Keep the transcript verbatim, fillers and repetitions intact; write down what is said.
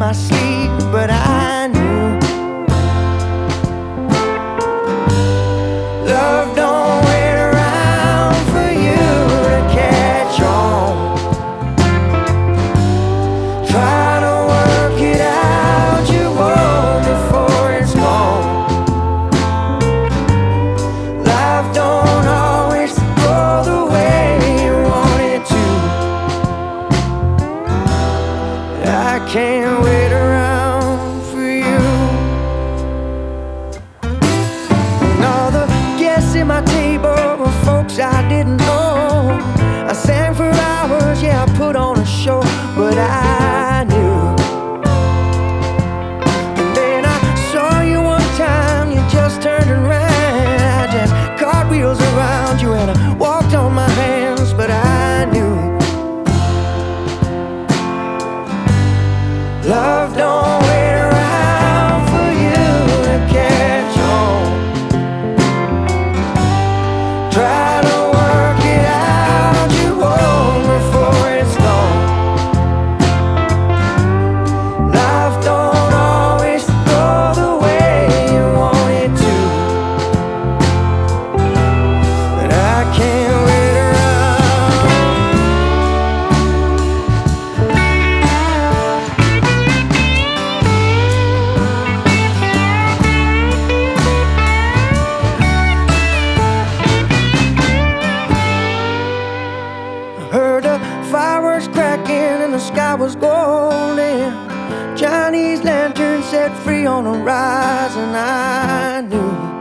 my sleep, but I knew love don't wait around for you to catch on. Try to work it out, you won't before it's gone. Life don't always go the way you want it to. I can't wait around for you. And all the guests at my table were folks I didn't know. I sang for hours, yeah, I put on a show, but I knew. And then I saw you one time, you just turned around. I just cartwheels around you and I walked on my hands, but I knew love don't wait around for you to catch on. Try to work it out, you won't before it's gone. Life don't always go the way you want it to, but I can't wait around. Heard the fireworks cracking and the sky was golden. Chinese lanterns set free on the rise, and I knew